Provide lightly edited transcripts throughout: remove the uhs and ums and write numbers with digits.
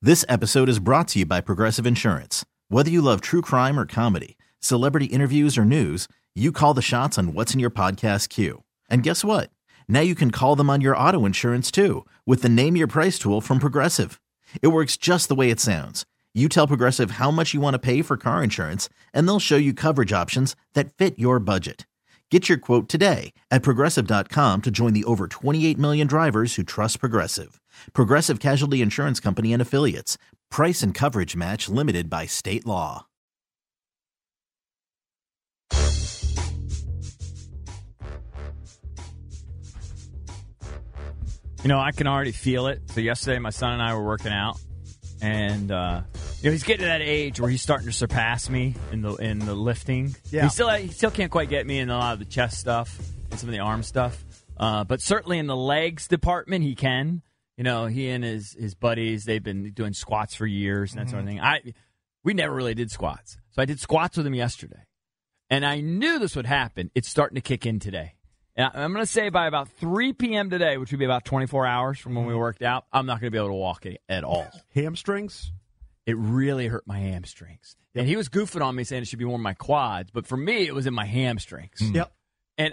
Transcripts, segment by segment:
This episode is brought to you by Progressive Insurance. Whether you love true crime or comedy, celebrity interviews or news, you call the shots on what's in your podcast queue. And guess what? Now you can call them on your auto insurance too with the Name Your Price tool from Progressive. It works just the way it sounds. You tell Progressive how much you want to pay for car insurance, and they'll show you coverage options that fit your budget. Get your quote today at Progressive.com to join the over 28 million drivers who trust Progressive. Progressive Casualty Insurance Company and Affiliates. Price and coverage match limited by state law. You know, I can already feel it. So yesterday, my son and I were working out, and he's getting to that age where he's starting to surpass me in the lifting. Yeah. He still can't quite get me in a lot of the chest stuff and some of the arm stuff, but certainly in the legs department, he can. You know, he and his buddies, they've been doing squats for years and that sort of thing. We never really did squats, so I did squats with him yesterday, and I knew this would happen. It's starting to kick in today. And I'm going to say by about 3 p.m. today, which would be about 24 hours from when we worked out, I'm not going to be able to walk at all. Hamstrings? It really hurt my hamstrings. And he was goofing on me saying it should be more in my quads, but for me, it was in my hamstrings. Yep. And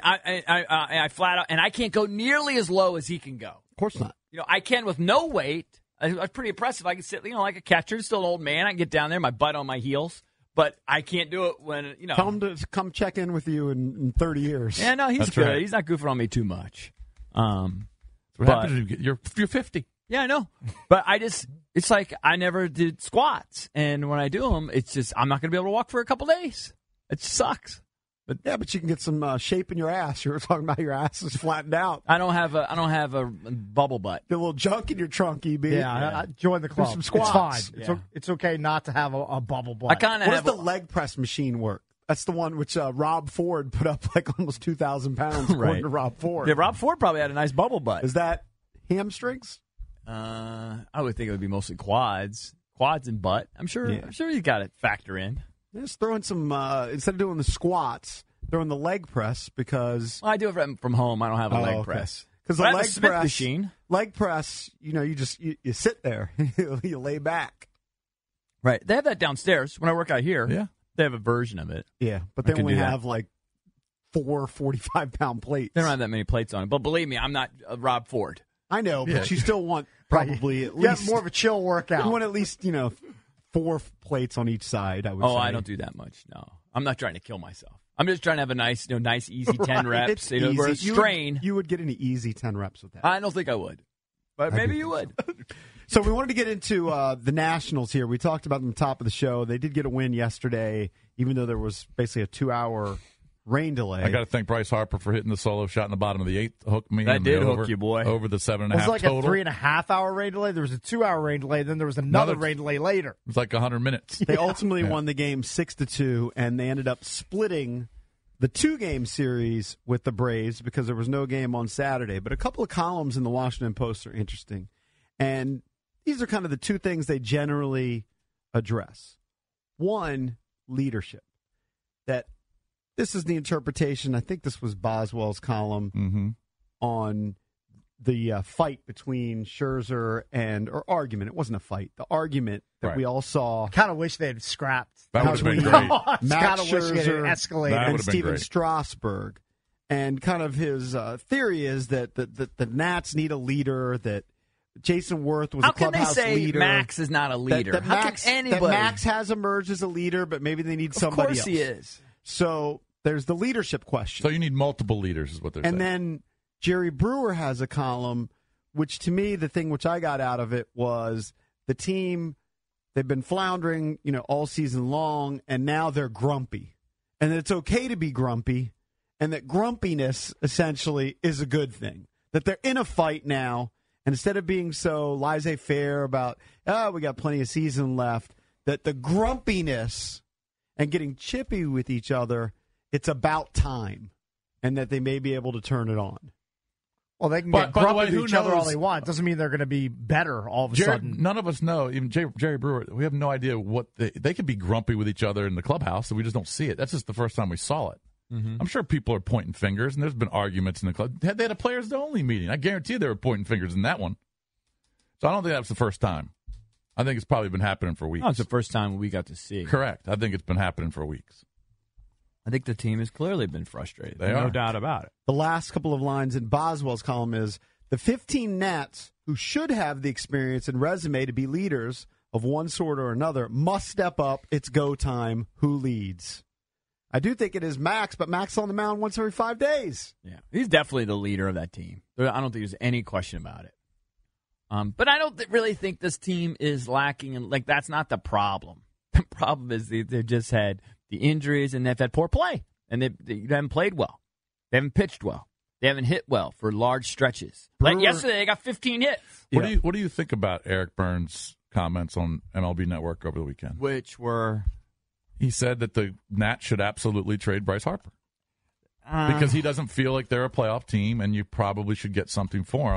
I flat out, and I can't go nearly as low as he can go. Of course not. You know, I can with no weight. I was pretty impressive. I can sit, like a catcher, still an old man. I can get down there, my butt on my heels. But I can't do it when, Tell him to come check in with you in 30 years. Yeah, no, he's That's good. right. He's not goofing on me too much. What happens if you're 50? Yeah, I know. But it's like I never did squats. And when I do them, it's just I'm not going to be able to walk for a couple days. It sucks. But you can get some shape in your ass. You were talking about your ass is flattened out. I don't have a bubble butt. The little junk in your trunk, EB. Yeah. Join the club. some It's squats. fine. Yeah. It's okay not to have a bubble butt. I kind of What have does the leg press machine work? That's the one which Rob Ford put up like almost 2,000 pounds according Right. to Rob Ford. Yeah, Rob Ford probably had a nice bubble butt. Is that hamstrings? I would think it would be mostly quads and butt. I'm sure you got it factor in. Just throwing some, instead of doing the squats, throwing the leg press because... Well, I do it from home. I don't have a leg press. Because the But I have leg a Smith press, machine. Leg press, you sit there, you lay back. Right. They have that downstairs when I work out here. Yeah. They have a version of it. Yeah, but I they can only do that. have like 4 45-pound plates. They don't have that many plates on it. But believe me, I'm not Rob Ford. I know, Yeah. but you still want probably at Yeah, least more of a chill workout. You want at least 4 plates on each side. I would say. Oh, I don't do that much. No, I'm not trying to kill myself. I'm just trying to have a nice, easy 10 reps. It's Where a easy. strain. You would get an easy 10 reps with that. I don't think I would, but maybe you would. So we wanted to get into the Nationals here. We talked about them at the top of the show. They did get a win yesterday, even though there was basically a 2-hour rain delay. I got to thank Bryce Harper for hitting the solo shot in the bottom of the 8th. Hooked me. That in did the hook over, you, boy. Over the 7.5 It was like total. a 3.5 hour rain delay. There was a 2 hour rain delay. Then there was another rain delay later. It was like 100 minutes. They ultimately won the game 6-2, and they ended up splitting the 2-game series with the Braves because there was no game on Saturday. But a couple of columns in the Washington Post are interesting, and these are kind of the two things they generally address. One, leadership. That this is the interpretation. I think this was Boswell's column on the fight between Scherzer or argument. It wasn't a fight. The argument that Right. we all saw. Kind of wish they had scrapped. That would have been between great. Max Kind of wish it had Scherzer escalated. That and would've been Steven great. Strasburg. And kind of his theory is that the Nats need a leader, that Jason Worth was How a can they clubhouse say leader. Max is not a leader? That How Max, can anybody? that Max has emerged as a leader, but maybe they need somebody else. Of course he is. So there's the leadership question. So you need multiple leaders is what they're And saying. then Jerry Brewer has a column, which to me, the thing which I got out of it was the team, they've been floundering, all season long, and now they're grumpy. And that it's okay to be grumpy, and that grumpiness essentially is a good thing. That they're in a fight now, and instead of being so laissez-faire about, we got plenty of season left, that the grumpiness and getting chippy with each other, it's about time, and that they may be able to turn it on. Well, they can But, get by the grumpy way, with who each other all knows? they want. Doesn't mean they're going to be better all of a Jerry, sudden. none of us know. Even Jerry Brewer, we have no idea what they could be grumpy with each other in the clubhouse, and we just don't see it. That's just the first time we saw it. I'm sure people are pointing fingers, and there's been arguments in the club. They had a players-only meeting. I guarantee they were pointing fingers in that one. So I don't think that was the first time. I think it's probably been happening for weeks. Oh, it's the first time we got to see. Correct. I think it's been happening for weeks. I think the team has clearly been frustrated. They no are. doubt about it. The last couple of lines in Boswell's column is, the 15 Nats who should have the experience and resume to be leaders of one sort or another must step up. It's go time. Who leads? I do think it is Max, but Max on the mound once every 5 days. Yeah, he's definitely the leader of that team. I don't think there's any question about it. But I don't really think this team is lacking. And like, that's not the problem. The problem is they've just had the injuries and they've had poor play. And they haven't played well. They haven't pitched well. They haven't hit well for large stretches. Like yesterday, they got 15 hits. What do you think about Eric Burns' comments on MLB Network over the weekend? Which were... He said that the Nats should absolutely trade Bryce Harper. Because he doesn't feel like they're a playoff team, and you probably should get something for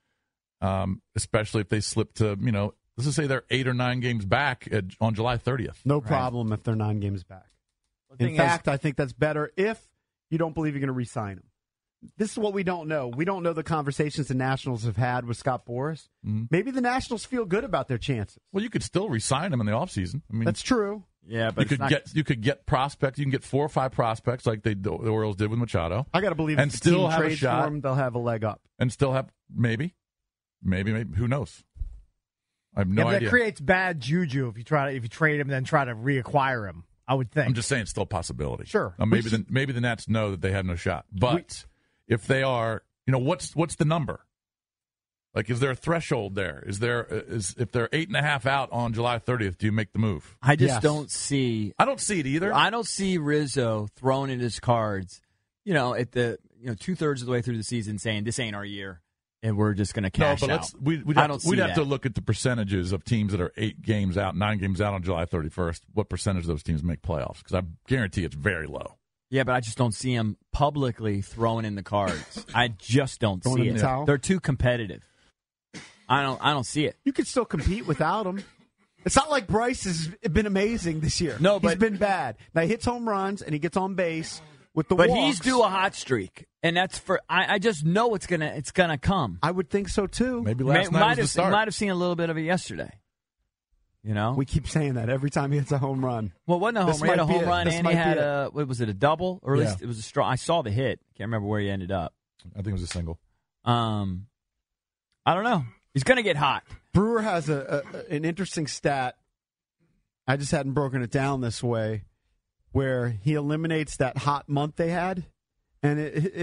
him, especially if they slip to, let's just say they're 8 or 9 games back on July 30th. No problem if they're 9 games back. In fact, I think that's better if you don't believe you're going to re-sign him. This is what we don't know. We don't know the conversations the Nationals have had with Scott Boras. Mm-hmm. Maybe the Nationals feel good about their chances. Well, you could still re-sign him in the offseason. I mean, that's true. Yeah, but you could get prospects. You can get 4 or 5 prospects like the Orioles did with Machado. I got to believe, and if still the team have a trades shot. For him, they'll have a leg up, and still have maybe. Who knows? I have no idea. That creates bad juju if you trade him, then try to reacquire him. I would think. I'm just saying, it's still a possibility. Sure. Maybe the Nats know that they have no shot, but if they are, what's the number? Like, is there a threshold there? If they're 8.5 out on July 30th, do you make the move? I just don't see. I don't see it either. I don't see Rizzo throwing in his cards, at the 2/3 of the way through the season, saying this ain't our year and we're just going to cash out. We'd have to look at the percentages of teams that are 8 games out, 9 games out on July 31st. What percentage of those teams make playoffs? Because I guarantee it's very low. Yeah, but I just don't see him publicly throwing in the cards. I just don't see it. They're too competitive. I don't see it. You could still compete without him. It's not like Bryce has been amazing this year. No, but he's been bad. Now he hits home runs and he gets on base with the walks. But he's due a hot streak, and that's for. I just know it's gonna come. I would think so too. Maybe last night was the start. Might have seen a little bit of it yesterday. We keep saying that every time he hits a home run. Well, it wasn't a home run. He had a home run, and he had a double, or at least it was a straw. I saw the hit. Can't remember where he ended up. I think it was a single. I don't know. He's going to get hot. Brewer has an interesting stat. I just hadn't broken it down this way, where he eliminates that hot month they had, and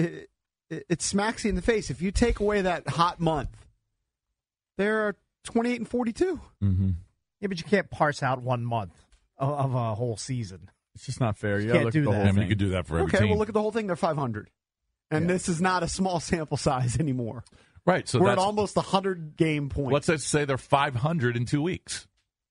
it smacks you in the face. If you take away that hot month, they're 28 and 42. Mm-hmm. Yeah, but you can't parse out 1 month of a whole season. It's just not fair. You can't do that. I mean, you could do that for every team. Okay, well, look at the whole thing. They're 500. And this is not a small sample size anymore. Right. So we're at almost 100-game point. Let's say they're 500 in 2 weeks.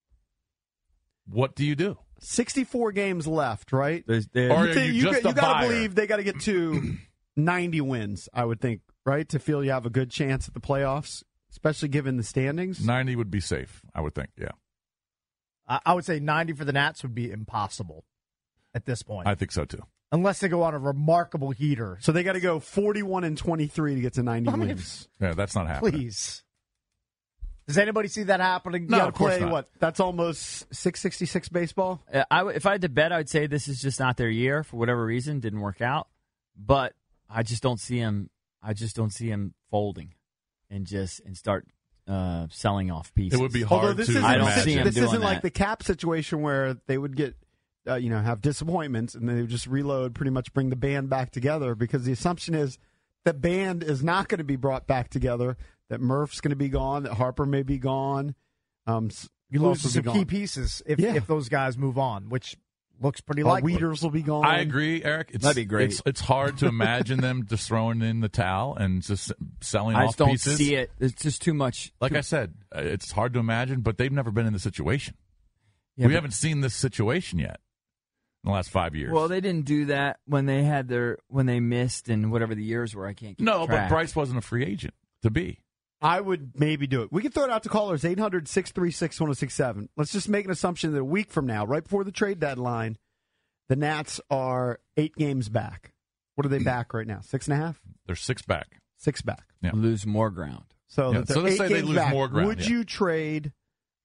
What do you do? 64 games left, right? Or you got to believe they got to get to 90 wins, I would think, right, to feel you have a good chance at the playoffs, especially given the standings. 90 would be safe, I would think, yeah. I would say 90 for the Nats would be impossible at this point. I think so, too. Unless they go on a remarkable heater. So they got to go 41 and 23 to get to 90 wins. Yeah, that's not happening. Please. Does anybody see that happening? No, of course not. What? That's almost 666 baseball? If I had to bet, I would say this is just not their year for whatever reason. Didn't work out. But I just don't see him. I just don't see him folding and start selling off pieces. It would be hard to I don't see him This doing isn't like that. the Cap situation where they would get, have disappointments and they would just reload, pretty much bring the band back together, because the assumption is the band is not going to be brought back together, that Murph's going to be gone, that Harper may be gone. You lose some key pieces if those guys move on, which looks pretty likely. Weeders will be gone. I agree, Eric. That'd be great. It's hard to imagine them just throwing in the towel and just selling I off just pieces. don't see it. It's just too much. Like I said, it's hard to imagine, but they've never been in this situation. Yeah, we haven't seen this situation yet in the last 5 years. Well, they didn't do that when they missed and whatever the years were. I can't keep track. But Bryce wasn't a free agent to be. I would maybe do it. We can throw it out to callers, 800-636-1067. Let's just make an assumption that a week from now, right before the trade deadline, the Nats are 8 games back. What are they back right now? 6.5? They're 6 back. 6 back. Yeah. Lose more ground. So let's say they lose more ground. Would you trade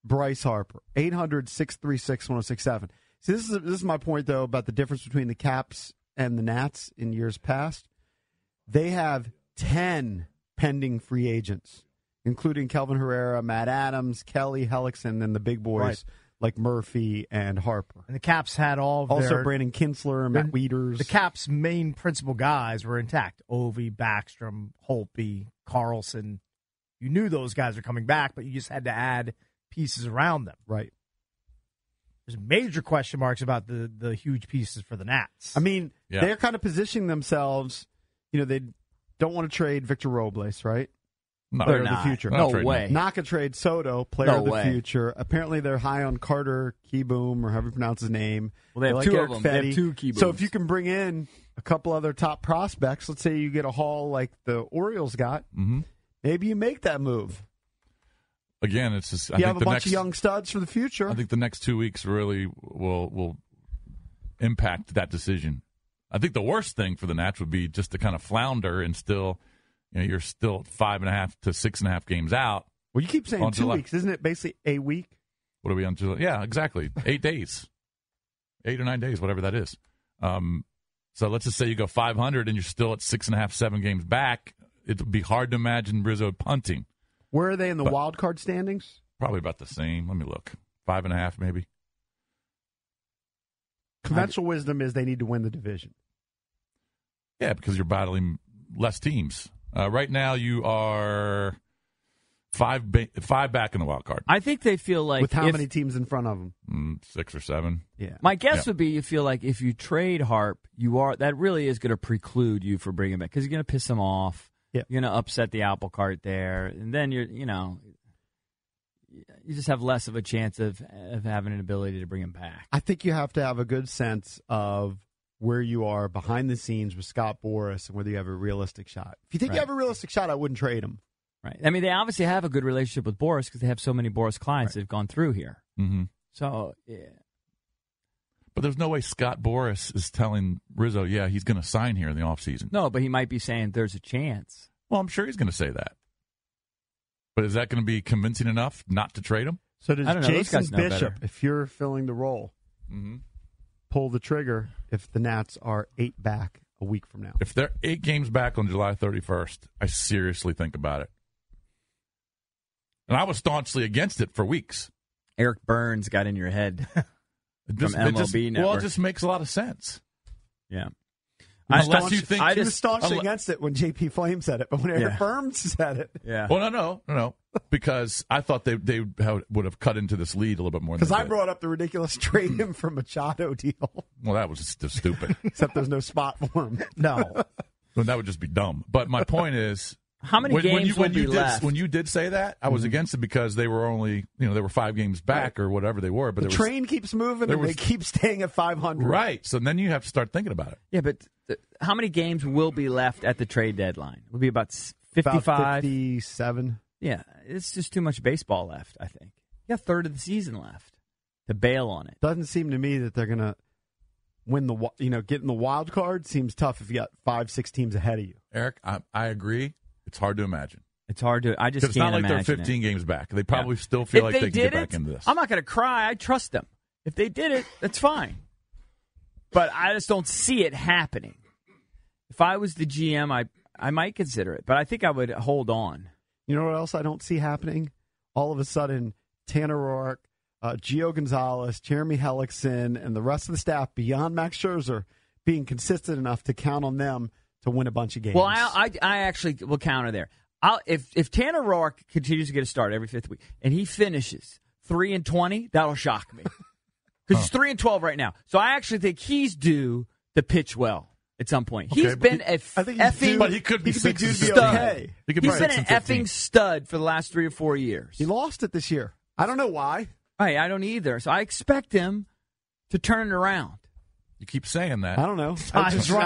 Bryce Harper. 800-636-1067. See, this is my point, though, about the difference between the Caps and the Nats in years past. They have 10 pending free agents, including Kelvin Herrera, Matt Adams, Kelly, Hellickson, and the big boys like Murphy and Harper. And the Caps had all of also Brandon Kinsler and Matt Wieters. The Caps' main principal guys were intact. Ovi, Backstrom, Holtby, Carlson. You knew those guys were coming back, but you just had to add pieces around them. Right. There's major question marks about the huge pieces for the Nats. I mean, they're kind of positioning themselves. They don't want to trade Victor Robles, right? No, player of the future. No way. Not going to trade Soto, player of the future. Apparently, they're high on Carter Kieboom, or however you pronounce his name. Well, they have like two Eric of them. Fetty. They have two Kiebooms. So if you can bring in a couple other top prospects, let's say you get a haul like the Orioles got, maybe you make that move. Again, it's just you have a bunch of young studs for the future. I think the next 2 weeks really will impact that decision. I think the worst thing for the Nats would be just to kind of flounder and still, you're still 5.5 to 6.5 games out. Well, you keep saying 2 weeks, isn't it? Basically a week. What are we on July? Yeah, exactly. 8 days, 8 or 9 days, whatever that is. So let's just say you go 500 and you're still at 6.5, 7 games back. It would be hard to imagine Rizzo punting. Where are they in the wild card standings? Probably about the same. Let me look. 5.5, maybe. Conventional wisdom is they need to win the division. Yeah, because you're battling less teams. Right now, you are five back in the wild card. I think they feel like with how many teams in front of them? 6 or 7. Yeah. My guess would be you feel like if you trade Harp, that really is going to preclude you from bringing him back because you're going to piss him off. Yeah. You're going to upset the apple cart there, and then you just have less of a chance of having an ability to bring him back. I think you have to have a good sense of where you are behind the scenes with Scott Boras and whether you have a realistic shot. If you think you have a realistic shot, I wouldn't trade him. Right. I mean, they obviously have a good relationship with Boras because they have so many Boras clients that have gone through here. Mm-hmm. So, yeah. But there's no way Scott Boras is telling Rizzo, he's going to sign here in the offseason. No, but he might be saying there's a chance. Well, I'm sure he's going to say that. But is that going to be convincing enough not to trade him? So does Jason Bishop, better. if you're filling the role, pull the trigger if the Nats are 8 back a week from now? If they're 8 games back on July 31st, I seriously think about it. And I was staunchly against it for weeks. Eric Burns got in your head from MLB Network. Well, it just makes a lot of sense. Yeah. Unless you think he was staunchly against it when J.P. Flame said it, but when Eric Burns said it. Yeah. Well, no. Because I thought they would have cut into this lead a little bit more. Because I brought up the ridiculous trade him for Machado deal. Well, that was just stupid. Except there's no spot for him. No. Well, that would just be dumb. But my point is, how many games will be left? When you did say that, I was against it because they were only, they were 5 games back or whatever they were. But the train keeps moving and they keep staying at 500. Right. So then you have to start thinking about it. Yeah, but how many games will be left at the trade deadline? It will be about 55? About 57. Yeah, it's just too much baseball left, I think. You got a third of the season left to bail on it. Doesn't seem to me that they're going to win getting the wild card seems tough if you got 5-6 teams ahead of you. Eric, I agree. It's hard to imagine. It's hard to. I just can't imagine. It's not like they're 15 games back. They probably still feel like they can get back into this. I'm not going to cry. I trust them. If they did it, that's fine. But I just don't see it happening. If I was the GM, I might consider it, but I think I would hold on. You know what else I don't see happening? All of a sudden, Tanner Roark, Gio Gonzalez, Jeremy Hellickson, and the rest of the staff beyond Max Scherzer being consistent enough to count on them to win a bunch of games. Well, I actually will counter there. If Tanner Roark continues to get a start every 5th week and he finishes 3-20, that'll shock me because he's 3-12 right now. So I actually think he's due to pitch well at some point. Okay, he's been effing, but he could be due to be stud. okay. He could be he's been an effing stud for the last 3 or 4 years. He lost it this year. I don't know why. Right, I don't either. So I expect him to turn it around. You keep saying that. I don't know. I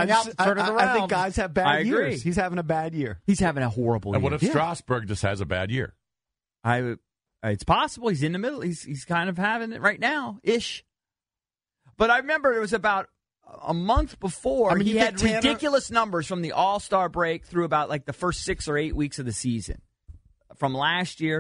think guys have bad agree. years. He's having a bad year. He's having a horrible year. And what if Strasburg just has a bad year? It's possible. He's in the middle. He's kind of having it right now, ish. But I remember it was about a month before he had ridiculous numbers from the All-Star break through about like the first 6 or 8 weeks of the season. From last year,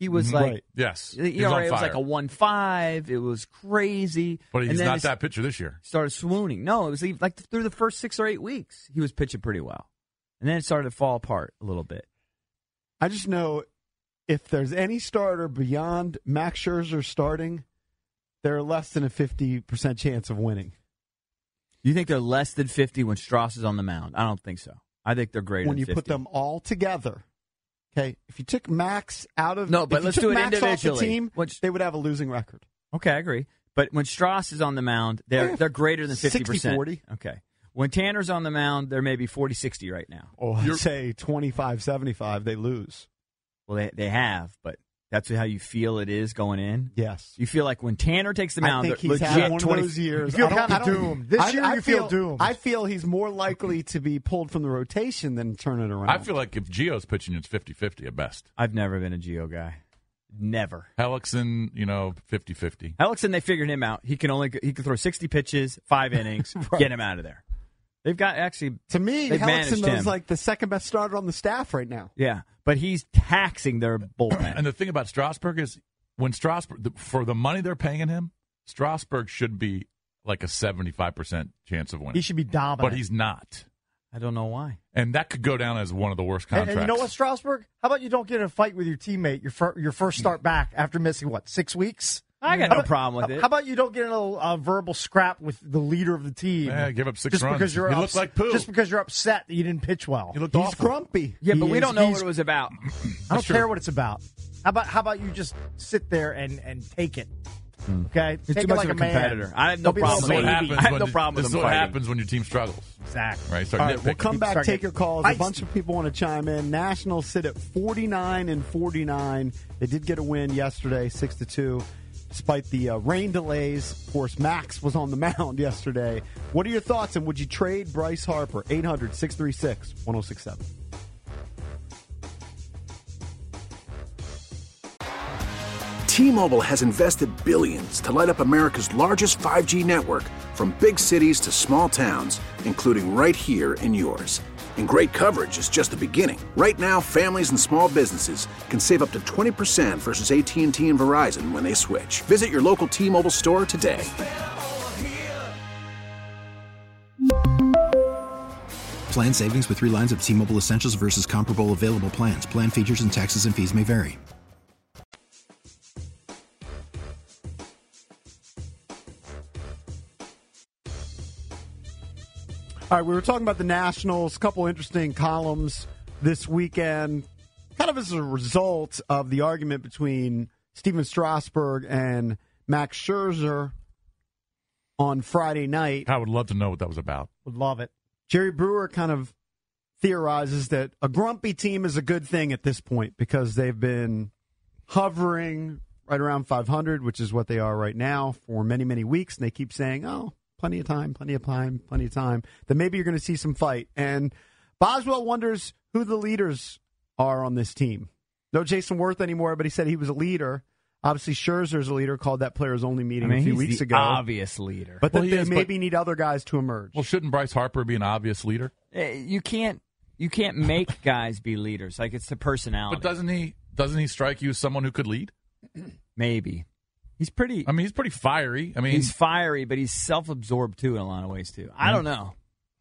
He was like, Right. Yes. the He was on ERA was fire. like a 1.5. It was crazy. But he's And then not it that pitcher this year. started swooning. No, it was like through the first 6 or 8 weeks, he was pitching pretty well. And then it started to fall apart a little bit. I just know if there's any starter beyond Max Scherzer starting, they're less than a 50% chance of winning. You think they're less than 50 when Strauss is on the mound? I don't think so. I think they're greater When than you 50. put them all together, okay, if you took Max out of No, but if you let's took do it Max off the individually. team, they would have a losing record. Okay, I agree. But when Strauss is on the mound, they're greater than 50%. 60-40. Okay. When Tanner's on the mound, they're maybe 40-60 right now. Oh, I'd say 25-75, they lose. Well, they have, but that's how you feel it is going in? Yes. You feel like when Tanner takes the mound, I think they're he's legit had one of those years. You feel I don't- kind of doomed. This year, you feel doomed. I feel he's more likely to be pulled from the rotation than turn it around. I feel like if Gio's pitching, it's 50-50 at best. I've never been a Gio guy. Never. Hellickson, 50-50. Hellickson, they figured him out. He can throw 60 pitches, 5 innings, get him out of there. They've got actually to me, they've managed Hellickson him. is like the second best starter on the staff right now. Yeah, but he's taxing their bullpen. And the thing about Strasburg is when Strasburg, for the money they're paying him, Strasburg should be like a 75% chance of winning. He should be dominant. But he's not. I don't know why. And that could go down as one of the worst contracts. And you know what, Strasburg? How about you don't get in a fight with your teammate your first start back after missing, 6 weeks? I got no problem with it. How about you don't get in a verbal scrap with the leader of the team? Yeah, give up 6 just runs. Because you're He looked like poo. Just because you're upset that you didn't pitch well. He looked He's awful. grumpy. Yeah, but we don't know he's- what it was about. I don't care what it's about. How about you just sit there and take it? Okay, He's take too it much like of a man. competitor. I have no Don't be a problem little with baby. it. I have no problem with This him is what fighting. happens when your team struggles. Exactly. Right? Start All right, we'll nitpicking. come back, Start take getting your calls. A feisty. bunch of people want to chime in. Nationals sit at 49-49. They did get a win yesterday, 6-2, despite the rain delays. Of course, Max was on the mound yesterday. What are your thoughts, and would you trade Bryce Harper? 800-636-1067. T-Mobile has invested billions to light up America's largest 5G network, from big cities to small towns, including right here in yours. And great coverage is just the beginning. Right now, families and small businesses can save up to 20% versus AT&T and Verizon when they switch. Visit your local T-Mobile store today. Plan savings with 3 lines of T-Mobile Essentials versus comparable available plans. Plan features and taxes and fees may vary. All right, we were talking about the Nationals. A couple interesting columns this weekend, kind of as a result of the argument between Steven Strasburg and Max Scherzer on Friday night. I would love to know what that was about. Would love it. Jerry Brewer kind of theorizes that a grumpy team is a good thing at this point because they've been hovering right around 500, which is what they are right now, for many, many weeks. And they keep saying, oh, plenty of time, plenty of time, plenty of time. Then maybe you're going to see some fight. And Boswell wonders who the leaders are on this team. No Jason Worth anymore, but he said he was a leader. Obviously, Scherzer's a leader, called that players-only meeting a few weeks the ago. obvious leader. But Well, that he they is, maybe need other guys to emerge. Well, shouldn't Bryce Harper be an obvious leader? You can't make guys be leaders. Like, it's the personality. But doesn't he strike you as someone who could lead? Maybe. He's pretty. I mean, he's pretty fiery. I mean, He's fiery, but he's self-absorbed too in a lot of ways too. I don't know.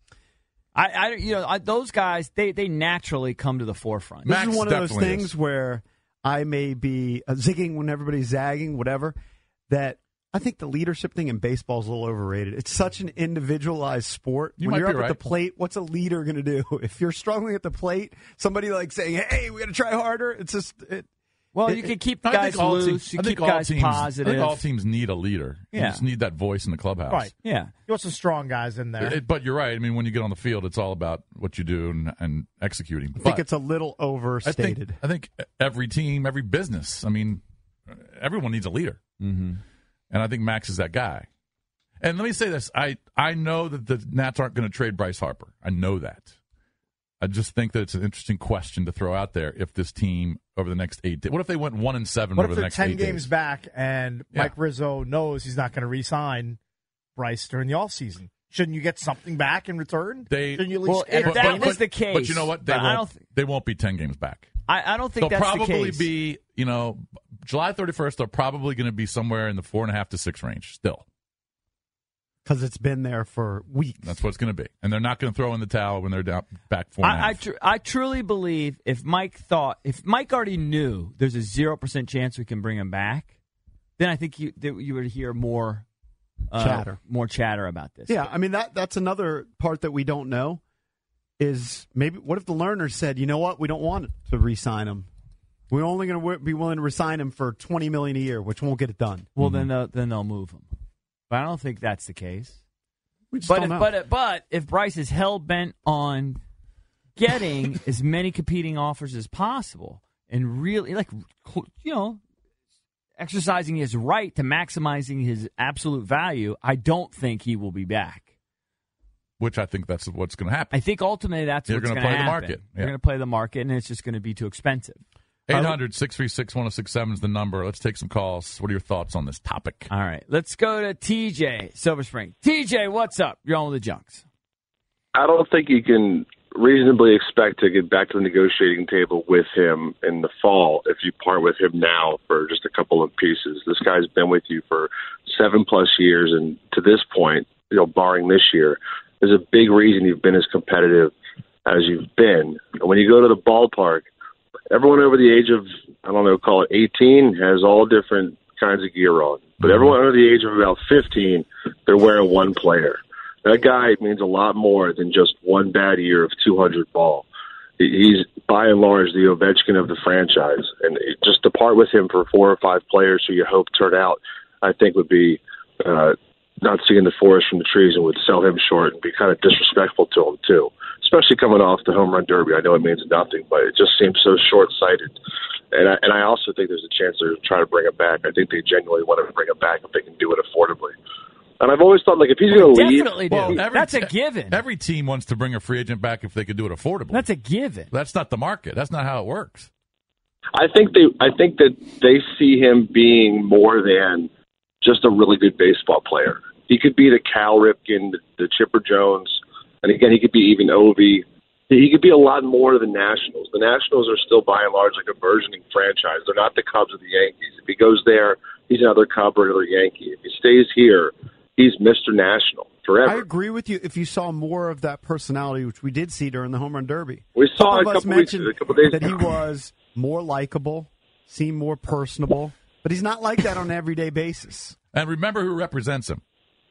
Those guys they naturally come to the forefront. This Max is one of those definitely things is. where I may be zigging when everybody's zagging, whatever, that I think the leadership thing in baseball is a little overrated. It's such an individualized sport. You when might you're be up at right. the plate, what's a leader going to do? If you're struggling at the plate, somebody like saying, hey, we got to try harder. It's just... You can keep I guys think all loose. teams, You I keep think all guys teams, positive. I think all teams need a leader. You Yeah. just need that voice in the clubhouse. Right. Yeah. You want some strong guys in there. But you're right. I mean, when you get on the field, it's all about what you do and executing. I think it's a little overstated. I think every team, every business, I mean, everyone needs a leader. Mm-hmm. And I think Max is that guy. And let me say this. I know that the Nats aren't going to trade Bryce Harper. I know that. I just think that it's an interesting question to throw out there if this team over the next 8 days. What if they went 1-7 What over if the they're next 10 8 games days? back and Yeah. Mike Rizzo knows he's not going to re-sign Bryce during the offseason? Shouldn't you get something back in return? Shouldn't you at least if entertain that it? was the case, But you know what? but I don't They won't be 10 games back. I don't think they'll that's probably the case. be, July 31st, they're probably going to be somewhere in the 4.5 to 6 range still. Because it's been there for weeks. That's what it's going to be. And they're not going to throw in the towel when they're down back 4.5. I truly believe if Mike already knew there's a 0% chance we can bring him back, then I think you would hear more chatter about this. Yeah, I mean, that's another part that we don't know is maybe what if the Lerners said, you know what, we don't want to re-sign him. We're only going to be willing to re-sign him for $20 million a year, which won't get it done. Well, then they'll move him. But I don't think that's the case. We just don't know. But if Bryce is hell-bent on getting as many competing offers as possible and really, exercising his right to maximizing his absolute value, I don't think he will be back. Which I think that's what's going to happen. I think ultimately that's what's going to happen. You're going to play the market. You're going to play the market, and it's just going to be too expensive. 800-636-1067 is the number. Let's take some calls. What are your thoughts on this topic? All right. Let's go to TJ, Silver Spring. TJ, what's up? You're on with the Junks. I don't think you can reasonably expect to get back to the negotiating table with him in the fall if you part with him now for just a couple of pieces. This guy's been with you for 7+ years, and to this point, barring this year, there's a big reason you've been as competitive as you've been. And when you go to the ballpark, everyone over the age of, call it 18, has all different kinds of gear on. But everyone under the age of about 15, they're wearing one player. That guy means a lot more than just one bad year of 200 ball. He's, by and large, the Ovechkin of the franchise. And just to part with him for 4 or 5 players who you hope turn out, I think would be not seeing the forest from the trees and would sell him short and be kind of disrespectful to him, too. Especially coming off the home run derby. I know it means nothing, but it just seems so short-sighted. And I also think there's a chance they're trying to bring him back. I think they genuinely want to bring him back if they can do it affordably. And I've always thought, if he's going to leave... Definitely do. That's a given. Every team wants to bring a free agent back if they could do it affordably. That's a given. That's not the market. That's not how it works. I think that they see him being more than just a really good baseball player. He could be the Cal Ripken, the Chipper Jones, and again, he could be even Ovi. He could be a lot more than Nationals. The Nationals are still, by and large, like a burgeoning franchise. They're not the Cubs or the Yankees. If he goes there, he's another Cub or another Yankee. If he stays here, he's Mr. National forever. I agree with you if you saw more of that personality, which we did see during the home run derby. We saw a couple days that he was more likable, seemed more personable, but he's not like that on an everyday basis. And remember who represents him.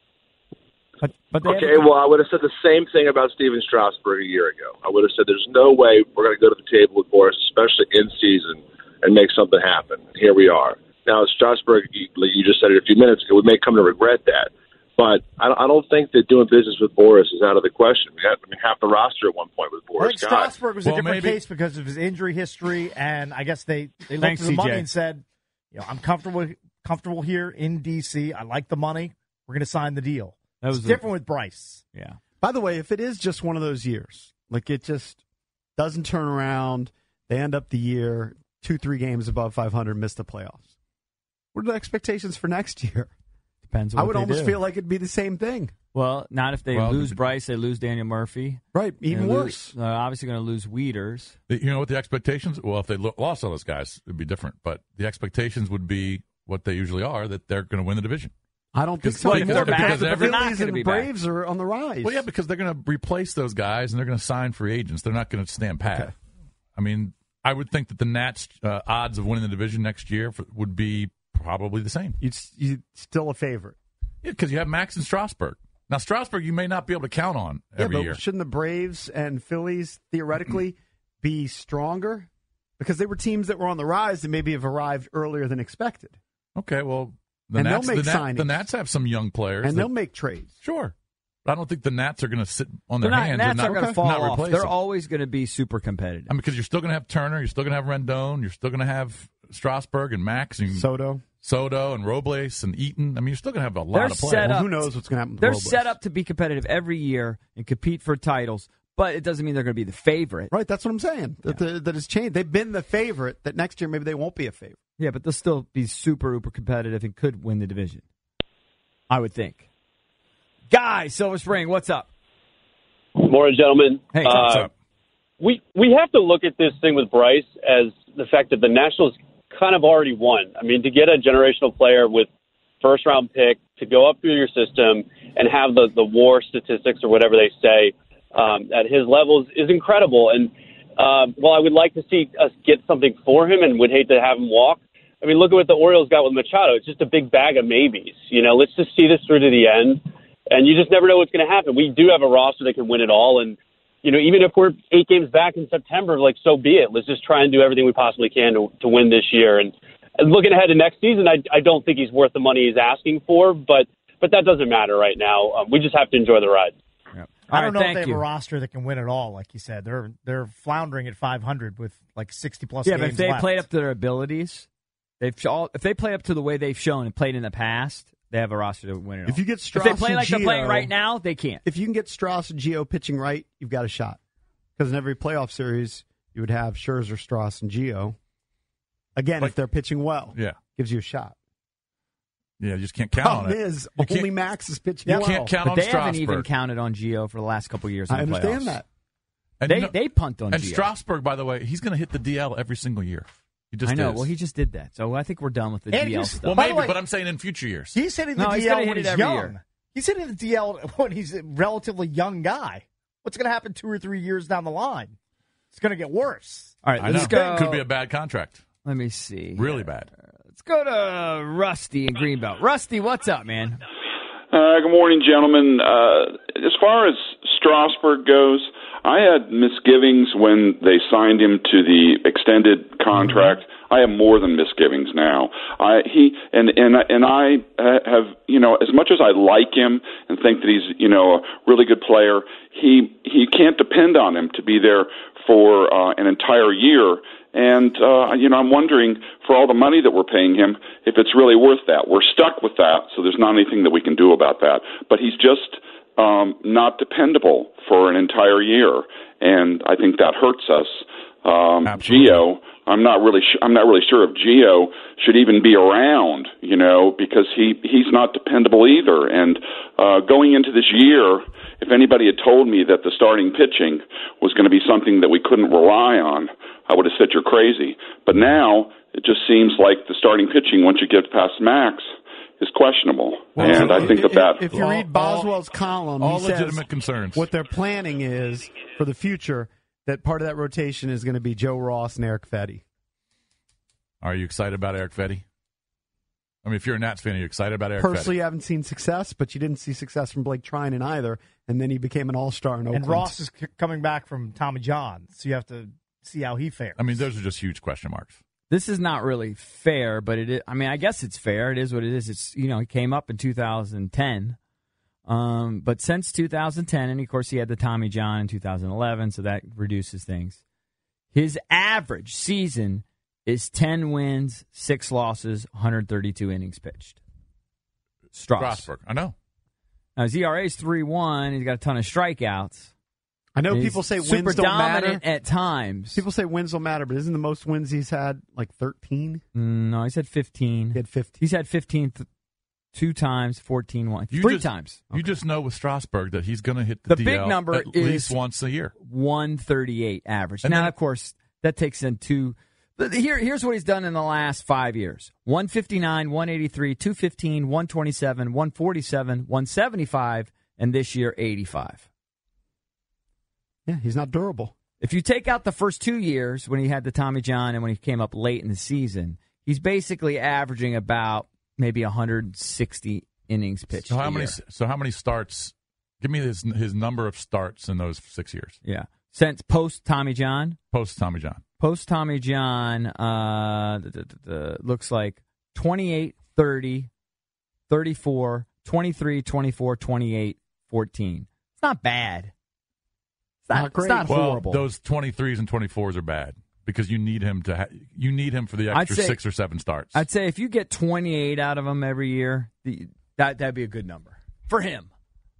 But I would have said the same thing about Steven Strasburg a year ago. I would have said there's no way we're going to go to the table with Boris, especially in season, and make something happen. Here we are. Now, Strasburg, you just said it a few minutes ago, we may come to regret that. But I don't think that doing business with Boris is out of the question. Half the roster at one point was Boris. I think Strasburg was a different case because of his injury history, and I guess they looked at the money and said, I'm comfortable here in D.C. I like the money. We're going to sign the deal. It's different with Bryce. Yeah. By the way, if it is just one of those years, it just doesn't turn around, they end up the year 2-3 games above 500, miss the playoffs. What are the expectations for next year? Depends on what I would they almost do. feel like it'd be the same thing. Well, not if they lose Bryce, they lose Daniel Murphy. Right, even worse. They're obviously going to lose Wieters. You know what the expectations? Well, if they lost all those guys, it'd be different. But the expectations would be what they usually are, that they're going to win the division. I don't think so. Well, Because the they're not Phillies gonna and be Braves are on the rise. Well, yeah, because they're going to replace those guys and they're going to sign free agents. They're not going to stand pat. Okay. I mean, I would think that the Nats' odds of winning the division next year would be probably the same. You'd still a favorite. Yeah, because you have Max and Strasburg. Now, Strasburg, you may not be able to count on every year. Shouldn't the Braves and Phillies theoretically be stronger? Because they were teams that were on the rise and maybe have arrived earlier than expected. Okay, well, they'll make signings. The Nats have some young players. And they'll make trades. Sure. But I don't think the Nats are going to sit on their hands Nats and not, are going to fall not off. replace They're them. always going to be super competitive. I mean, because you're still going to have Turner, you're still going to have Rendon, you're still going to have Strasburg and Max and Soto and Robles and Eaton. I mean, you're still going to have a lot of players. Well, who knows what's going to happen with They're Robles. set up to be competitive every year and compete for titles, but it doesn't mean they're going to be the favorite. Right, that's what I'm saying. Yeah. That has changed. They've been the favorite. That next year maybe they won't be a favorite. Yeah, but they'll still be super, uber competitive and could win the division, I would think. Guy, Silver Spring, what's up? Morning, gentlemen. Hey, what's up? we have to look at this thing with Bryce as the fact that the Nationals kind of already won. I mean, to get a generational player with first-round pick to go up through your system and have the WAR statistics or whatever they say at his levels is incredible. And while I would like to see us get something for him and would hate to have him walk, I mean, look at what the Orioles got with Machado. It's just a big bag of maybes. Let's just see this through to the end. And you just never know what's going to happen. We do have a roster that can win it all. And, even if we're 8 games back in September, so be it. Let's just try and do everything we possibly can to win this year. And looking ahead to next season, I don't think he's worth the money he's asking for, but that doesn't matter right now. We just have to enjoy the ride. Yep. I don't know if they have a roster that can win it all, like you said. They're floundering at 500 with 60-plus games Yeah, but if they left. played up to their abilities, if they play up to the way they've shown and played in the past, they have a roster to win it all. If you get Strauss if they play like they're playing right now, they can't. If you can get Strauss and Gio pitching right, you've got a shot. Because in every playoff series, you would have Scherzer, Strauss, and Gio. Again, if they're pitching well, gives you a shot. Yeah, you just can't count on it. Only Max is pitching well. You can't count but on they Strasburg. haven't even counted on Gio for the last couple of years in the playoffs. I understand that. And they punt on and Gio. And Strasburg, by the way, he's going to hit the DL every single year. He just I know. is. Well, he just did that. So I think we're done with the DL stuff. Well, maybe, but I'm saying in future years. He's hitting the DL when he's young. Year. He's hitting the DL when he's a relatively young guy. What's going to happen 2 or 3 years down the line? It's going to get worse. All right, let's go. Could be a bad contract. Let me see. Really bad. Let's go to Rusty in Greenbelt. Rusty, what's up, man? Good morning, gentlemen. As far as Strasburg goes, I had misgivings when they signed him to the extended contract. I have more than misgivings now. I have, as much as I like him and think that he's, a really good player, he can't depend on him to be there for an entire year. And, I'm wondering, for all the money that we're paying him, if it's really worth that. We're stuck with that, so there's not anything that we can do about that. But he's just not dependable for an entire year, and I think that hurts us. Gio, I'm not really sure if Gio should even be around, because he's not dependable either. And going into this year, if anybody had told me that the starting pitching was going to be something that we couldn't rely on, I would have said you're crazy. But now it just seems like the starting pitching, once you get past Max, is questionable. Well, and I think that if you read Boswell's column, all he legitimate says concerns. What they're planning is for the future that part of that rotation is going to be Joe Ross and Eric Fetty. Are you excited about Eric Fetty? I mean, if you're a Nats fan, are you excited about Eric Personally, Fetty? you haven't seen success, but you didn't see success from Blake Trinan either, and then he became an all-star in Oakland. And Ross is coming back from Tommy John, so you have to see how he fares. I mean, those are just huge question marks. This is not really fair, but it is. I mean, I guess it's fair. It is what it is. It's he came up in 2010, but since 2010, and of course he had the Tommy John in 2011, so that reduces things. His average season is 10 wins, 6 losses, 132 innings pitched. Strasburg, I know. Now his ERA is 3.1. He's got a ton of strikeouts. I know people say wins super don't matter dominant at times. People say wins don't matter, but isn't the most wins he's had like 13? No, he's had 15. He had 15. He's had 15 2 times, 14 once, 3 times. You just know with Strasburg that he's going to hit the DL big number at least once a year. 138 average. And now, then, of course, that takes into here's what he's done in the last 5 years: 159, 183, 215, 127, 147, 175, and this year 85. Yeah, he's not durable. If you take out the first 2 years when he had the Tommy John and when he came up late in the season, he's basically averaging about maybe 160 innings pitched. So how many starts? Give me his number of starts in those 6 years. Yeah, since post Tommy John. Post Tommy John. Post Tommy John looks like 28, 30, 34, 23, 24, 28, 14. It's not bad. It's not horrible. Those 23s and 24s are bad because you need him for the extra 6 or 7 starts. I'd say if you get 28 out of him every year, that'd be a good number for him.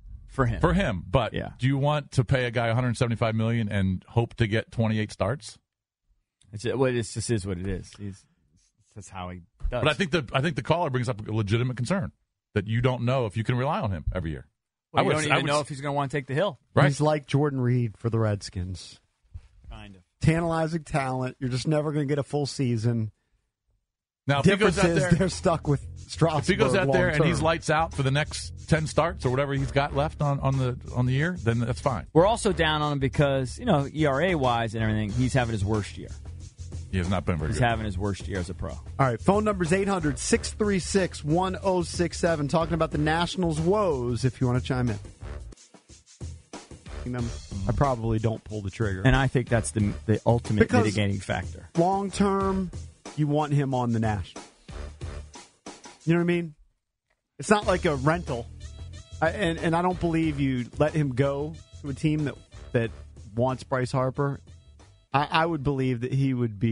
But do you want to pay a guy $175 million and hope to get 28 starts? It just is what it is. That's how he does. But I think the caller brings up a legitimate concern that you don't know if you can rely on him every year. Well, you don't even know if he's going to want to take the hill. Right. He's like Jordan Reed for the Redskins. tantalizing talent. You're just never going to get a full season. Now, if he goes out there, they're stuck with Strasburg. If he goes out there and he's long-term. lights out for the next 10 starts or whatever he's got left on the year, then that's fine. We're also down on him because, ERA wise and everything, he's having his worst year. He has not been very good. He's having his worst year as a pro. All right, phone number's 800-636-1067. Talking about the Nationals' woes, if you want to chime in. I probably don't pull the trigger. And I think that's the ultimate Because mitigating factor. Long term, you want him on the Nationals. You know what I mean? It's not like a rental. And I don't believe you let him go to a team that wants Bryce Harper. I would believe that he would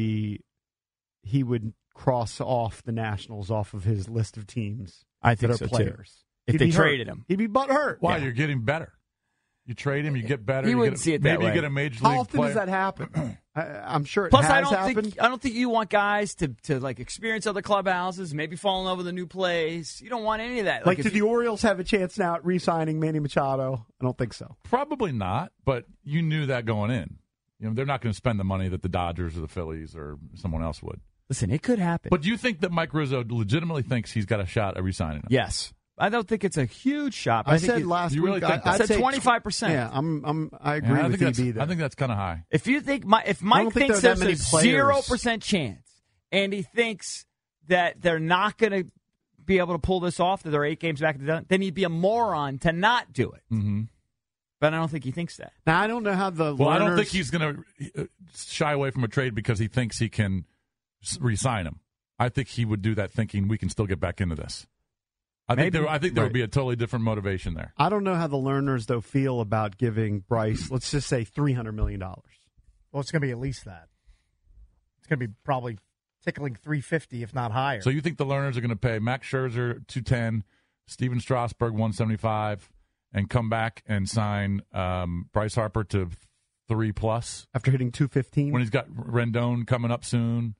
cross off the Nationals off of his list of teams. I think that are so players. Too. If they traded him, he'd be butthurt. Why? You're getting better. You trade him, you get better. He wouldn't see it that maybe way. You get a major league How often player. does that happen? I'm sure it Plus, has I happened. don't think you want guys to experience other clubhouses, maybe fall in love with a new place. You don't want any of that. Like did the Orioles have a chance now at re-signing Manny Machado? I don't think so. Probably not, but you knew that going in. They're not going to spend the money that the Dodgers or the Phillies or someone else would. Listen, it could happen. But do you think that Mike Rizzo legitimately thinks he's got a shot at re-signing him? Yes. I don't think it's a huge shot. But I think said last you week. really think I said 25%. Yeah, I agree with EB there. I think that's kind of high. If you think if Mike thinks there's a 0% chance, and he thinks that they're not going to be able to pull this off, that they're 8 games back, then he'd be a moron to not do it. Mm-hmm. But I don't think he thinks that. Now, I don't know how the I don't think he's going to shy away from a trade because he thinks he can re-sign him. I think he would do that thinking we can still get back into this. I think there would be a totally different motivation there. I don't know how the Lerners, though, feel about giving Bryce, let's just say, $300 million. Well, it's going to be at least that. It's going to be probably tickling $350, if not higher. So you think the Lerners are going to pay Max Scherzer $210, Steven Strasburg $175, and come back and sign Bryce Harper to $3+ after hitting $215 when he's got Rendon coming up soon?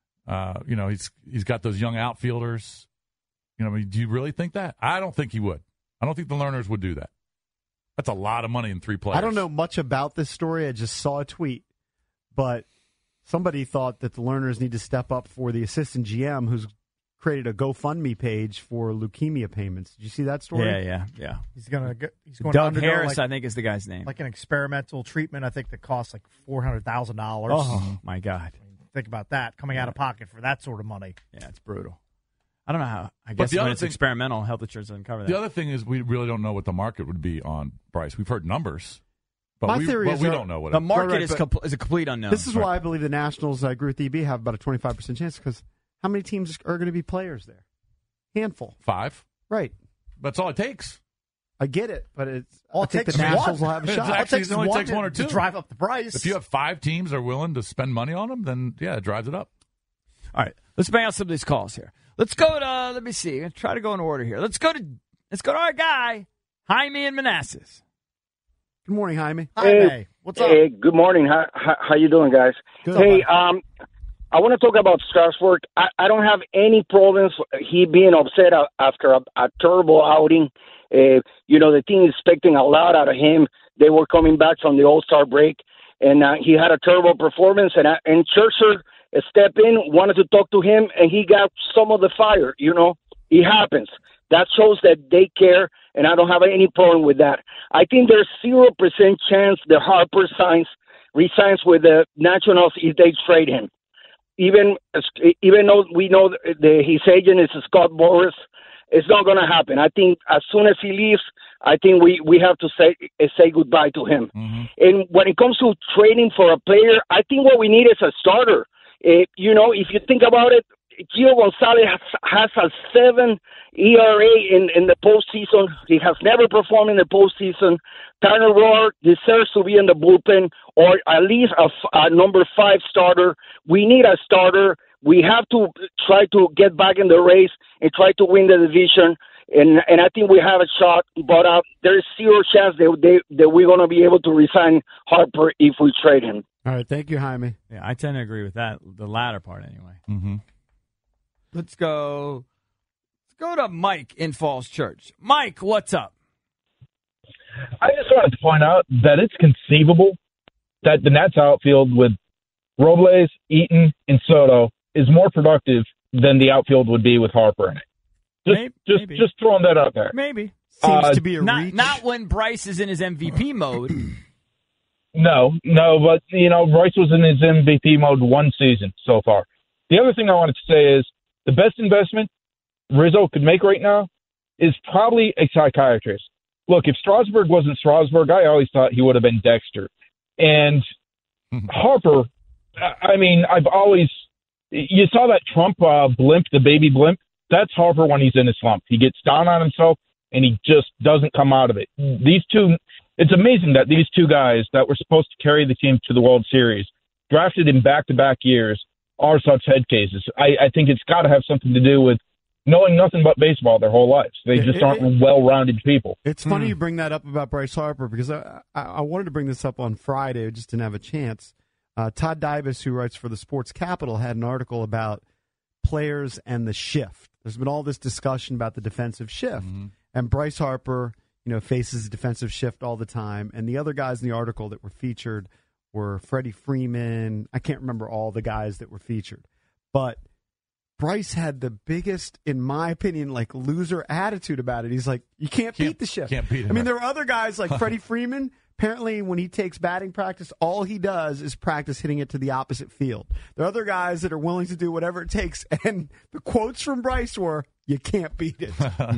He's got those young outfielders. Do you really think that? I don't think he would. I don't think the Lerners would do that. That's a lot of money in 3 players. I don't know much about this story. I just saw a tweet, but somebody thought that the Lerners need to step up for the assistant GM who's created a GoFundMe page for leukemia payments. Did you see that story? Yeah. He's going Doug to Harris, I think, is the guy's name. Like an experimental treatment, I think that costs like $400,000. Oh, my God. Think about that, coming out of pocket for that sort of money. Yeah, it's brutal. I don't know how. I guess when it's experimental, health insurance doesn't cover that. The other thing is we really don't know what the market would be on Bryce. We've heard numbers, but we don't know what the market is a complete unknown. This is why I believe the Nationals, I agree with EB, have about a 25% chance because how many teams are going to be players there? Handful. 5. Right. That's all it takes. I get it, but it's all it takes. The Nationals will have a shot. It takes one or two to drive up the price. If you have 5 teams that are willing to spend money on them, then yeah, it drives it up. All right, let's bang out some of these calls here. Let's go to, let me see. Let's try to go in order here. Let's go to our guy, Jaime in Manassas. Good morning, Jaime. Hey, what's up? Hey, good morning. How you doing, guys? Good. Hey, I want to talk about Strasburg. I don't have any problems he being upset after a terrible outing. The team is expecting a lot out of him. They were coming back from the All-Star break, and he had a terrible performance. And Scherzer stepped in, wanted to talk to him, and he got some of the fire. It happens. That shows that they care, and I don't have any problem with that. I think there's 0% chance that Harper resigns with the Nationals if they trade him. Even though we know his agent is Scott Boras, it's not going to happen. I think as soon as he leaves, I think we have to say goodbye to him. Mm-hmm. And when it comes to trading for a player, I think what we need is a starter. If you think about it, Gio Gonzalez has a 7 ERA in the postseason. He has never performed in the postseason. Tanner Roark deserves to be in the bullpen or at least a number 5 starter. We need a starter. We have to try to get back in the race and try to win the division. And I think we have a shot, but there's 0 chance that we're going to be able to resign Harper if we trade him. All right, thank you, Jaime. Yeah, I tend to agree with that, the latter part anyway. Mm-hmm. Let's go to Mike in Falls Church. Mike, what's up? I just wanted to point out that it's conceivable that the Nats outfield with Robles, Eaton, and Soto is more productive than the outfield would be with Harper in it. Just throwing that out there. Maybe. Seems to be a not, reach. not when Bryce is in his MVP mode. No, but, Bryce was in his MVP mode one season so far. The other thing I wanted to say is the best investment Rizzo could make right now is probably a psychiatrist. Look, if Strasburg wasn't Strasburg, I always thought he would have been Dexter. And Harper, you saw that Trump blimp, the baby blimp. That's Harper when he's in a slump. He gets down on himself, and he just doesn't come out of it. It's amazing that these two guys that were supposed to carry the team to the World Series, drafted in back-to-back years, are such head cases. I think it's got to have something to do with knowing nothing but baseball their whole lives. They just aren't well-rounded people. It's funny you bring that up about Bryce Harper because I wanted to bring this up on Friday. I just didn't have a chance. Todd Dybus, who writes for the Sports Capital, had an article about players and the shift. There's been all this discussion about the defensive shift. Mm-hmm. And Bryce Harper, faces a defensive shift all the time. And the other guys in the article that were featured were Freddie Freeman. I can't remember all the guys that were featured. But Bryce had the biggest, in my opinion, loser attitude about it. He's like, you can't beat the shift. Can't beat him. I mean, there are other guys like Freddie Freeman. Apparently, when he takes batting practice, all he does is practice hitting it to the opposite field. There are other guys that are willing to do whatever it takes. And the quotes from Bryce were, you can't beat it.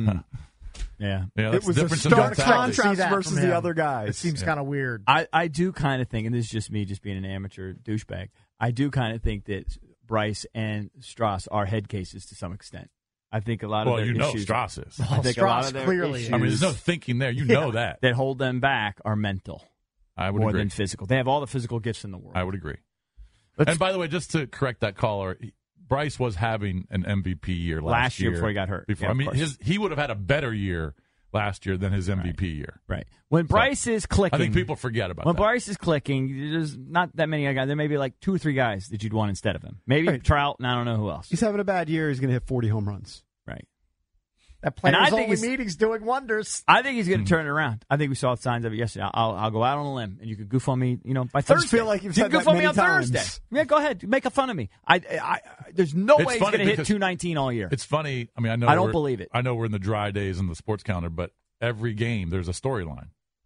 Yeah. It was a stark contrast versus the other guys. It seems kind of weird. I do kind of think, and this is just me just being an amateur douchebag, I do kind of think that Bryce and Strauss are head cases to some extent. I think a lot of their issues. Strauss is. I think a lot of their clearly issues, there's no thinking there. You know that hold them back are mental. I would more agree. than physical. They have all the physical gifts in the world. I would agree. And by the way, just to correct that caller, Bryce was having an MVP year last year before he got hurt. He would have had a better year last year than his MVP year. Right. When Bryce is clicking, I think people forget about when that. Bryce is clicking, there's not that many guys. There may be 2 or 3 guys that you'd want instead of him. Maybe Trout, and I don't know who else. He's having a bad year. He's going to hit 40 home runs. Right. That players-only meeting's doing wonders. I think he's going to turn it around. I think we saw signs of it yesterday. I'll go out on a limb, and you can goof on me, by Thursday. I just feel like you've said goof that on me many on times. Thursday. Yeah, go ahead. Make fun of me. There's no way he's going to hit 219 all year. It's funny. I mean, I don't believe it. I know we're in the dry days in the sports calendar, but every game there's a storyline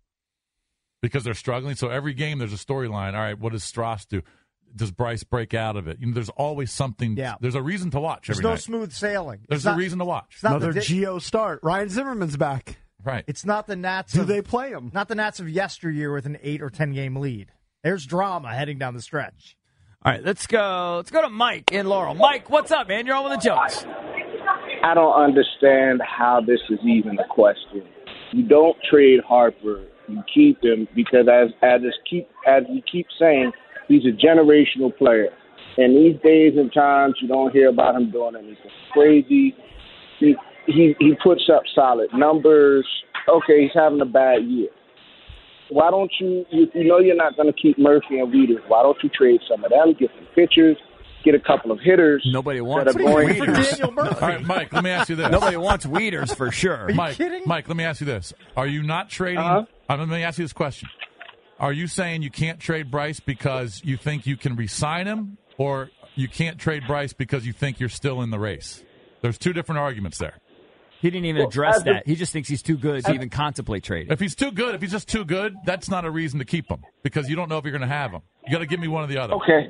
because they're struggling. So every game there's a storyline. All right, what does Strauss do? Does Bryce break out of it? There's always something. Yeah. There's a reason to watch. There's no smooth sailing. There's a reason to watch. Another Gio start. Ryan Zimmerman's back. Right. It's not the Nats. Do they play him? Not the Nats of yesteryear with an 8 or 10 game lead. There's drama heading down the stretch. All right, let's go to Mike in Laurel. Mike, what's up, man? You're on with the jokes. I don't understand how this is even a question. You don't trade Harper. You keep him because as you keep saying, he's a generational player. And these days and times, you don't hear about him doing anything crazy. He puts up solid numbers. Okay, he's having a bad year. Why don't you, if you know you're not going to keep Murphy and Wieters, why don't you trade some of them, get some pitchers, get a couple of hitters. Nobody wants Daniel Murphy. All right, Mike, let me ask you this. Nobody wants Wieters for sure. Are you kidding? Mike, let me ask you this. Are you not trading? Let me ask you this question. Are you saying you can't trade Bryce because you think you can re-sign him, or you can't trade Bryce because you think you're still in the race? There's 2 different arguments there. He didn't even address that. He just thinks he's too good to even contemplate trading. If he's just too good, that's not a reason to keep him because you don't know if you're going to have him. You got to give me one or the other. Okay.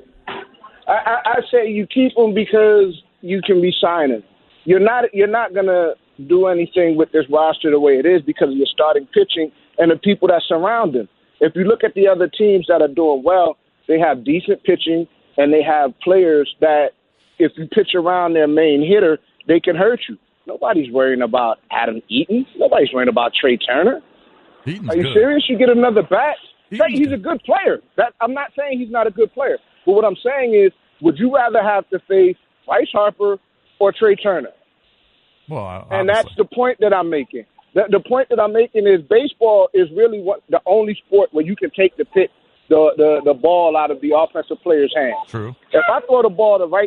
I say you keep him because you can re-sign him. You're not going to do anything with this roster the way it is because of your starting pitching and the people that surround him. If you look at the other teams that are doing well, they have decent pitching and they have players that if you pitch around their main hitter, they can hurt you. Nobody's worrying about Adam Eaton. Nobody's worrying about Trey Turner. Eaton's Are you good. serious? You get another bat? He's a good player. I'm not saying he's not a good player. But what I'm saying is, would you rather have to face Bryce Harper or Trey Turner? Well, and that's the point that I'm making. The point that I'm making is baseball is really the only sport where you can take the ball out of the offensive player's hands. True. If I throw the ball to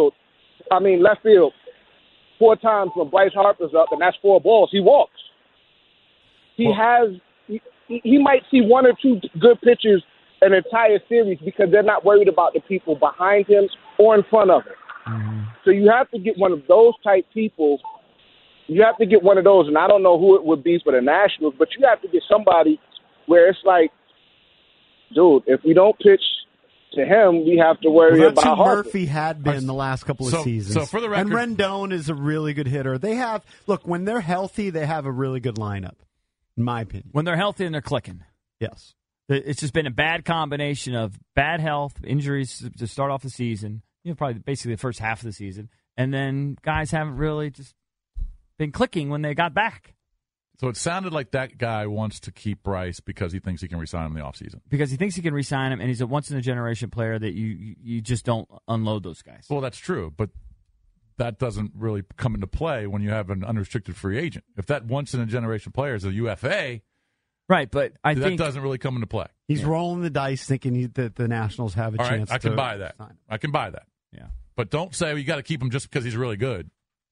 left field, 4 times when Bryce Harper's up, and that's 4 balls, he walks. He might see 1 or 2 good pitches an entire series because they're not worried about the people behind him or in front of him. Mm-hmm. So you have to get one of those type people. You have to get one of those, and I don't know who it would be for the Nationals, but you have to get somebody where it's like, dude, if we don't pitch to him, we have to worry about Harper. Murphy had been the last couple of seasons. So for the record, and Rendon is a really good hitter. They have when they're healthy, they have a really good lineup, in my opinion. When they're healthy and they're clicking. Yes. It's just been a bad combination of bad health, injuries to start off the season, probably basically the first half of the season, and then guys haven't really just been clicking when they got back. So it sounded like that guy wants to keep Bryce because he thinks he can re-sign him in the offseason. Because he thinks he can re-sign him, and he's a once-in-a-generation player that you just don't unload those guys. Well, that's true, but that doesn't really come into play when you have an unrestricted free agent. If that once-in-a-generation player is a UFA, right, but I think that doesn't really come into play. He's rolling the dice thinking that the Nationals have a chance I can buy that. I can buy that. Yeah. But don't say you got to keep him just because he's really good.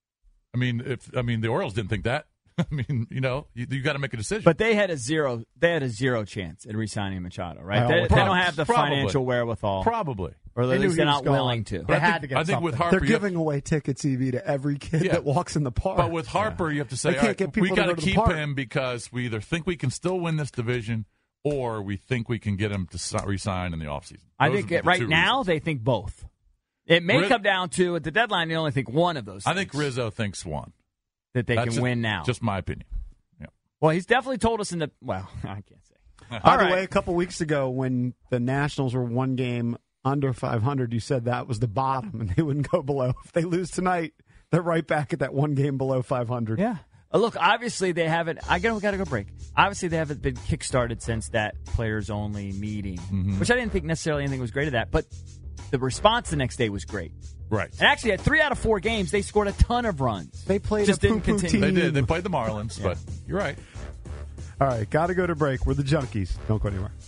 I mean, the Orioles didn't think that. I mean, you got to make a decision. But they had a zero chance at re-signing Machado, right? They don't have the financial wherewithal. Probably. Or at least they're not willing to. They had to get something. With Harper, they're giving away tickets, EV, to every kid that walks in the park. But with Harper, you have to say, we got to keep him because we either think we can still win this division or we think we can get him to re-sign in the offseason. I think right now they think both. It may come down to, at the deadline, they only think one of those things. I think Rizzo thinks one. That they can win now. Just my opinion. Yeah. Well, he's definitely told us I can't say. By the way, a couple weeks ago when the Nationals were one game under 500, you said that was the bottom and they wouldn't go below. If they lose tonight, they're right back at that one game below 500. Yeah. Look, obviously they haven't. We got to go break. Obviously they haven't been kickstarted since that players-only meeting, which I didn't think necessarily anything was great of that, but the response the next day was great. Right. And actually, at 3 out of 4 games, they scored a ton of runs. They played just didn't continue. They did. They played the Marlins, but you're right. All right, got to go to break. We're the Junkies. Don't go anywhere.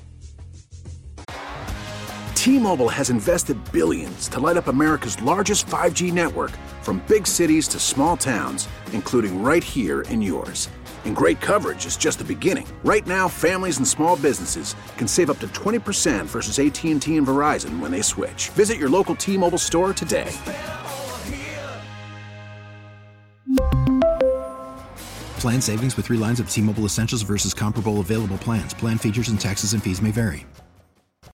T-Mobile has invested billions to light up America's largest 5G network, from big cities to small towns, including right here in yours. And great coverage is just the beginning. Right now, families and small businesses can save up to 20% versus AT&T and Verizon when they switch. Visit your local T-Mobile store today. Plan savings with 3 lines of T-Mobile Essentials versus comparable available plans. Plan features and taxes and fees may vary.